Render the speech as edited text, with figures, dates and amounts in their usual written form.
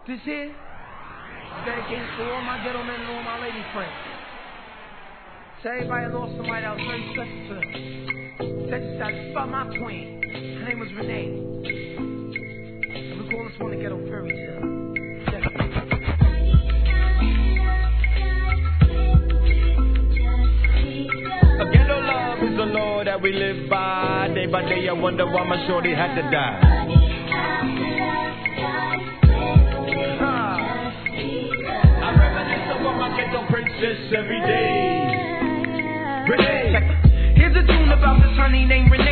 This here is dedicated to all my gentlemen and all my lady friends. To everybody lost somebody that was very special to them. Check this out, this is about my queen. Her name was Renee. And we call this one the Ghetto Fairy Tale. Check it. A ghetto love is the law that we live by. Day by day I wonder why my shorty had to die. I reminisce about my ghetto princess every day. Renee. Here's a tune about this honey named Renee.